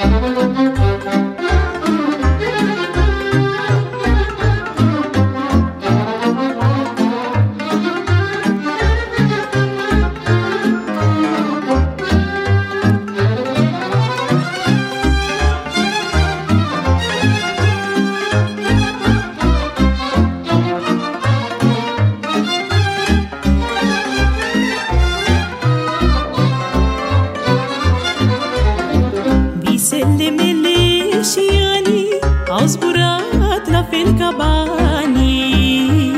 Visele mele și anii au zburat la fel ca banii.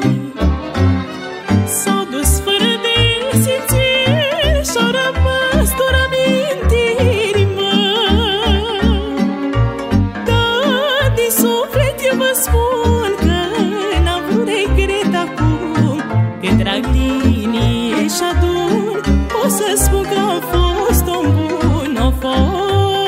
S-au dus fără de simțire și-au rămas doar amintiri, măi. Dar din suflet eu vă spun că n-am vrut regret acum. Când trag linie și-adun, o să spun că am fost om bun, o fost.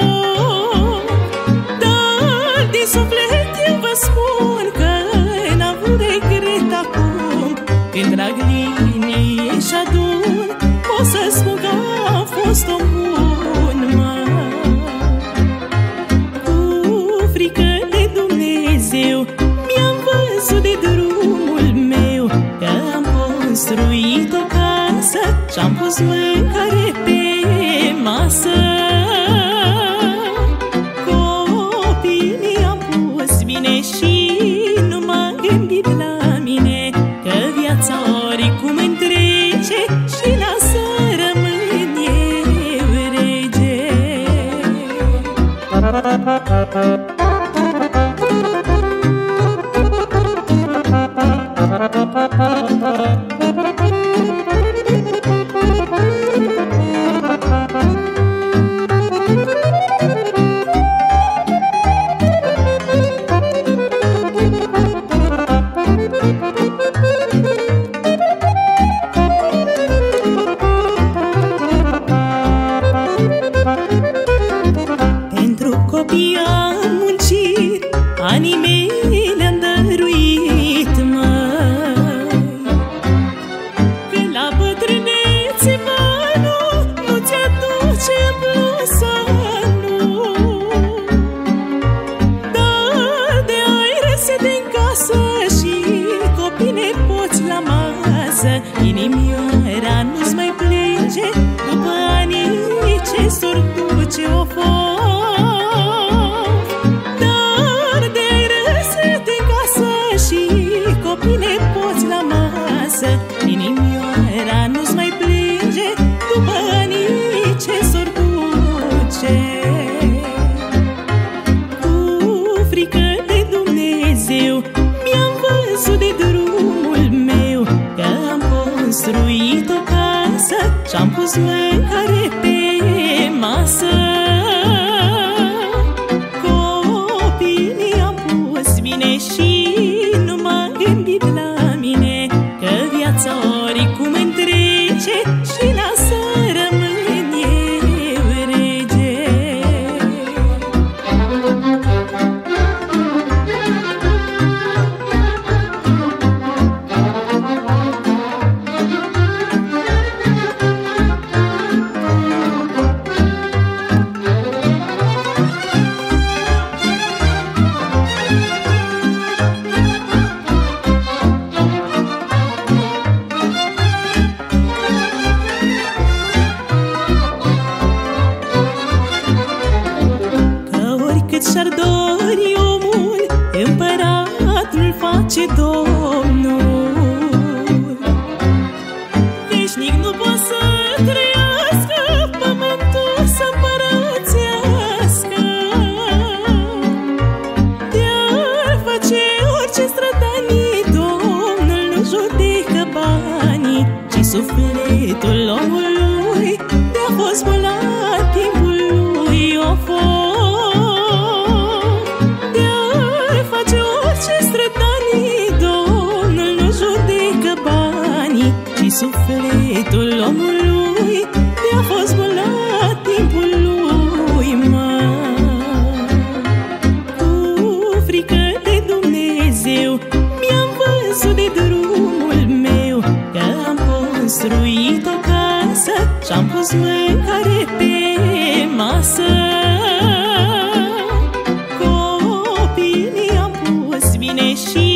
Când trag linie și-adun, o să spun că am fost om bun, mă. Cu frică de Dumnezeu mi-am văzut de drumul meu, că am construit o casă și-am pus mâncare pe masă. Copiii mi-am pus bine și nu m-am gândit la mine, că viața oricum întrece și lasă rămân eu rege. Pentru copii am muncit, anii mei le-am dăruit, măi. Când la bătrânețe banul nu ți-aduce blusa, nu. Dar de ai răsete în casă și copii nepoți la masă, inimioara nu-ți mai plânge după anii ce s-or duce o foc. Dar de ai răsete în casă și copii nepoți la masă, inimioara nu-ți mai plânge după anii ce s-or duce. Cu frică de Dumnezeu mi-am văzut de drumul meu, că am construit o casă și-am pus mâncare pe masă. Copiii mi-am pus bine și nu m-am gândit la mine, că viața oricum întrece și lasă rămân eu rege. Cât și-ar dori omul, împăratul face Domnul. Veșnic nu poate să trăiască, pământul să împărățească. De-ar face orice strădanii, Domnul nu judecă banii, ci sufletul omului de-a fost bolat timpul lui o fost. Sufletul omului de-a fost bolat timpul lui, mă. Cu frică de Dumnezeu mi-am văzut de drumul meu, că am construit o casă și-am pus mâncare pe masă. nești